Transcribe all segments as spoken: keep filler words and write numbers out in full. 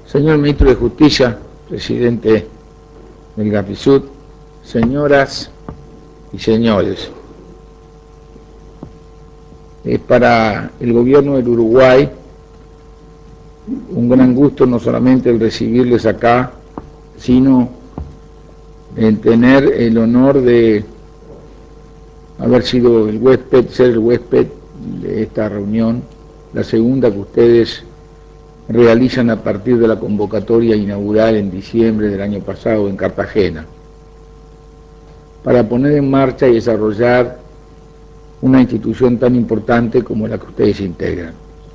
Señor Ministro de Justicia, Presidente del GAFISUD, señoras y señores, es para el gobierno del Uruguay un gran gusto no solamente el recibirles acá, sino el tener el honor de haber sido el huésped, ser el huésped de esta reunión, la segunda que ustedes realizan a partir de la convocatoria inaugural en diciembre del año pasado en Cartagena, para poner en marcha y desarrollar una institución tan importante como la que ustedes integran.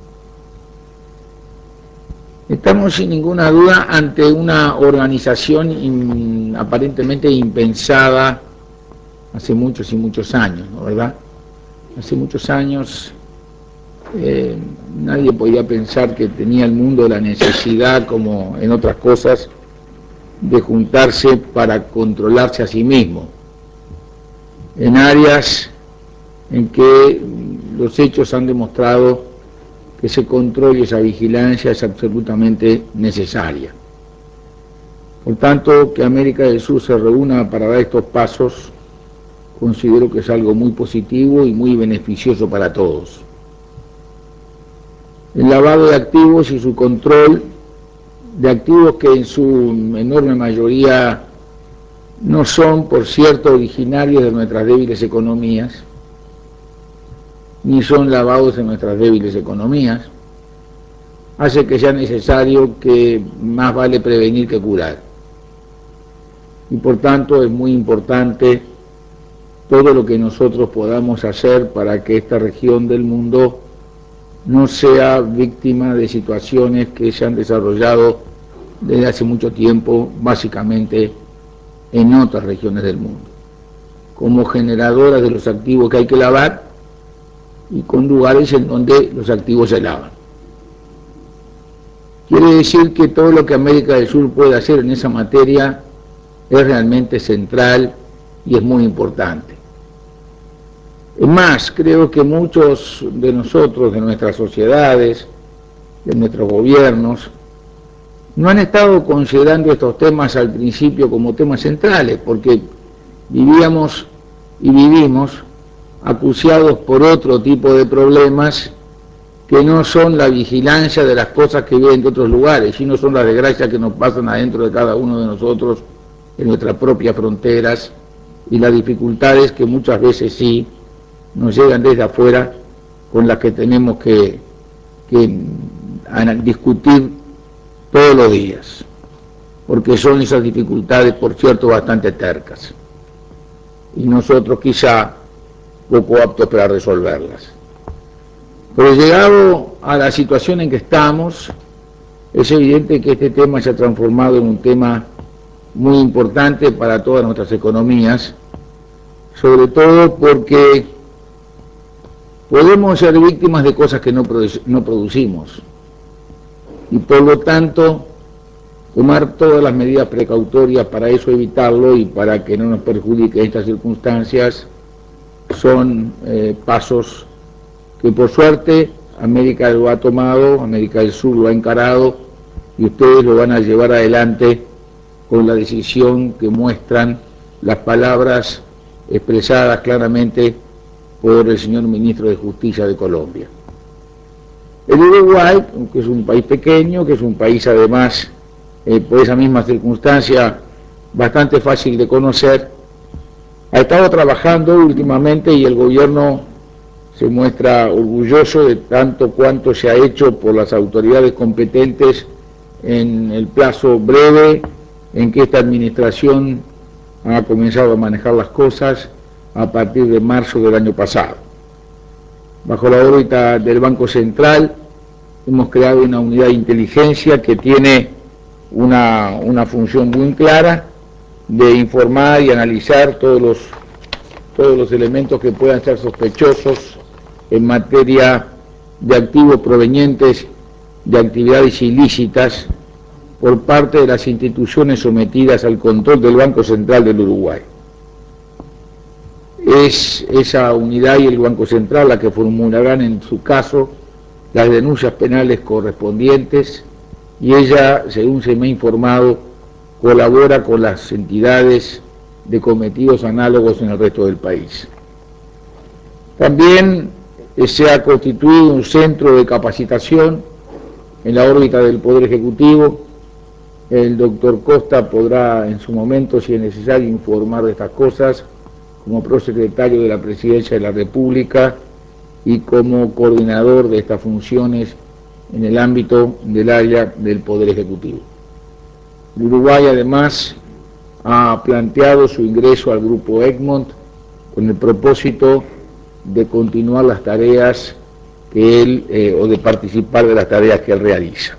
Estamos sin ninguna duda ante una organización in, aparentemente impensada hace muchos y muchos años, ¿no, verdad? Hace muchos años eh, nadie podía pensar que tenía el mundo la necesidad, como en otras cosas, de juntarse para controlarse a sí mismo, en áreas en que los hechos han demostrado que ese control y esa vigilancia es absolutamente necesaria. Por tanto, que América del Sur se reúna para dar estos pasos, considero que es algo muy positivo y muy beneficioso para todos. El lavado de activos y su control de activos que en su enorme mayoría no son, por cierto, originarios de nuestras débiles economías, ni son lavados en nuestras débiles economías, hace que sea necesario que más vale prevenir que curar. Y por tanto es muy importante todo lo que nosotros podamos hacer para que esta región del mundo no sea víctima de situaciones que se han desarrollado desde hace mucho tiempo, básicamente en otras regiones del mundo, como generadoras de los activos que hay que lavar y con lugares en donde los activos se lavan. Quiere decir que todo lo que América del Sur puede hacer en esa materia es realmente central y es muy importante. Es más, creo que muchos de nosotros, de nuestras sociedades, de nuestros gobiernos, no han estado considerando estos temas al principio como temas centrales, porque vivíamos y vivimos acuciados por otro tipo de problemas que no son la vigilancia de las cosas que vienen de otros lugares, sino son las desgracias que nos pasan adentro de cada uno de nosotros, en nuestras propias fronteras, y las dificultades que muchas veces sí nos llegan desde afuera, con las que tenemos que, que discutir todos los días, porque son esas dificultades, por cierto, bastante tercas, y nosotros quizá poco aptos para resolverlas. Pero llegado a la situación en que estamos, es evidente que este tema se ha transformado en un tema muy importante para todas nuestras economías, sobre todo porque podemos ser víctimas de cosas que no, produ no producimos, y por lo tanto tomar todas las medidas precautorias para eso, evitarlo y para que no nos perjudique estas circunstancias son eh, pasos que por suerte América lo ha tomado, América del Sur lo ha encarado, y ustedes lo van a llevar adelante con la decisión que muestran las palabras expresadas claramente por el señor Ministro de Justicia de Colombia. El Uruguay, que es un país pequeño, que es un país además, eh, por esa misma circunstancia, bastante fácil de conocer, ha estado trabajando últimamente y el gobierno se muestra orgulloso de tanto cuanto se ha hecho por las autoridades competentes en el plazo breve en que esta administración ha comenzado a manejar las cosas a partir de marzo del año pasado. Bajo la órbita del Banco Central hemos creado una unidad de inteligencia que tiene una, una función muy clara de informar y analizar todos los, todos los elementos que puedan ser sospechosos en materia de activos provenientes de actividades ilícitas por parte de las instituciones sometidas al control del Banco Central del Uruguay. Es esa unidad y el Banco Central la que formularán en su caso las denuncias penales correspondientes y ella, según se me ha informado, colabora con las entidades de cometidos análogos en el resto del país. También se ha constituido un centro de capacitación en la órbita del Poder Ejecutivo. El doctor Costa podrá en su momento, si es necesario, informar de estas cosas como prosecretario de la Presidencia de la República y como coordinador de estas funciones en el ámbito del área del Poder Ejecutivo. Uruguay además ha planteado su ingreso al Grupo Egmont con el propósito de continuar las tareas que él, eh, o de participar de las tareas que él realiza.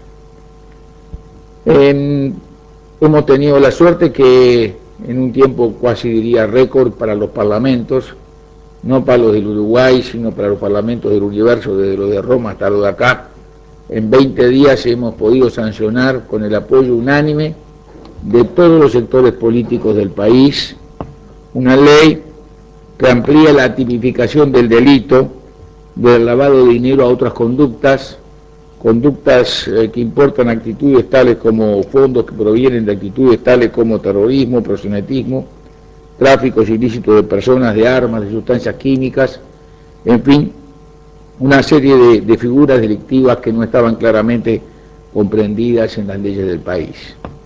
En, hemos tenido la suerte que en un tiempo casi diría récord para los parlamentos, no para los del Uruguay, sino para los parlamentos del universo, desde lo de Roma hasta lo de acá, en veinte días hemos podido sancionar con el apoyo unánime de todos los sectores políticos del país una ley que amplía la tipificación del delito del lavado de dinero a otras conductas, conductas eh, que importan actitudes tales como fondos que provienen de actitudes tales como terrorismo, proxenetismo, tráficos ilícitos de personas, de armas, de sustancias químicas, en fin, una serie de, de figuras delictivas que no estaban claramente comprendidas en las leyes del país.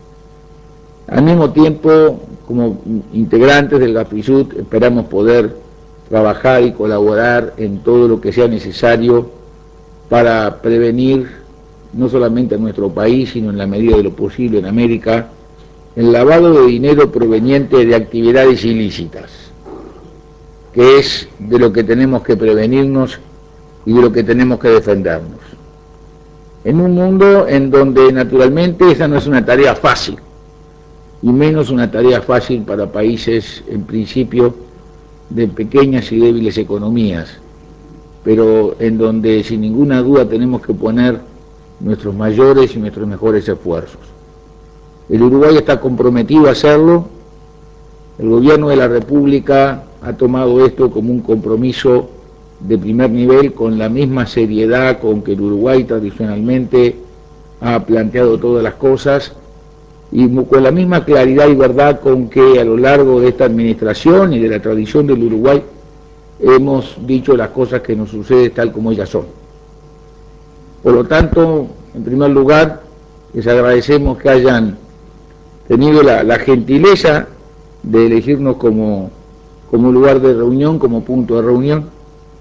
Al mismo tiempo, como integrantes del GAFISUT, esperamos poder trabajar y colaborar en todo lo que sea necesario para prevenir, no solamente en nuestro país, sino en la medida de lo posible en América, el lavado de dinero proveniente de actividades ilícitas, que es de lo que tenemos que prevenirnos y de lo que tenemos que defendernos. En un mundo en donde naturalmente esa no es una tarea fácil, y menos una tarea fácil para países en principio de pequeñas y débiles economías, pero en donde sin ninguna duda tenemos que poner nuestros mayores y nuestros mejores esfuerzos. El Uruguay está comprometido a hacerlo, el gobierno de la República ha tomado esto como un compromiso de primer nivel con la misma seriedad con que el Uruguay tradicionalmente ha planteado todas las cosas y con la misma claridad y verdad con que a lo largo de esta administración y de la tradición del Uruguay hemos dicho las cosas que nos suceden tal como ellas son. Por lo tanto, en primer lugar, les agradecemos que hayan tenido la, la gentileza de elegirnos como, como lugar de reunión, como punto de reunión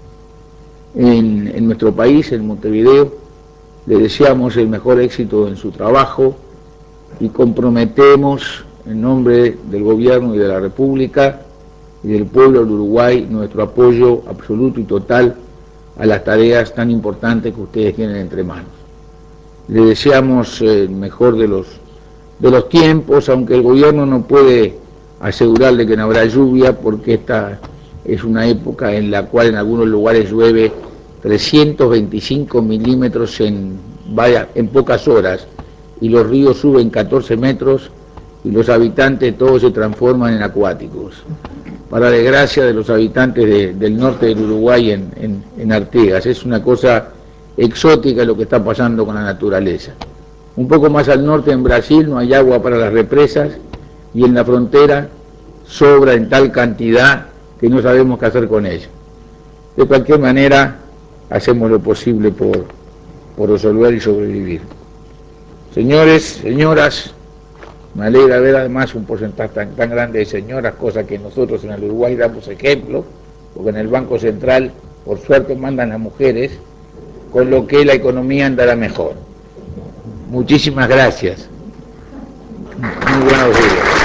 en, en nuestro país, en Montevideo. Le deseamos el mejor éxito en su trabajo y comprometemos en nombre del gobierno y de la República y del pueblo del Uruguay nuestro apoyo absoluto y total a las tareas tan importantes que ustedes tienen entre manos. Le deseamos el mejor de los, de los tiempos, aunque el gobierno no puede asegurarle que no habrá lluvia, porque esta es una época en la cual en algunos lugares llueve trescientos veinticinco milímetros en, vaya, en pocas horas, y los ríos suben catorce metros y los habitantes todos se transforman en acuáticos, para desgracia de los habitantes de, del norte del Uruguay en, en, en Artigas. Es una cosa exótica lo que está pasando con la naturaleza. Un poco más al norte, en Brasil, no hay agua para las represas, y en la frontera sobra en tal cantidad que no sabemos qué hacer con ella. De cualquier manera, hacemos lo posible por, por resolver y sobrevivir. Señores, señoras, me alegra ver además un porcentaje tan, tan grande de señoras, cosa que nosotros en el Uruguay damos ejemplo, porque en el Banco Central, por suerte, mandan a mujeres, con lo que la economía andará mejor. Muchísimas gracias. Muy buenos días.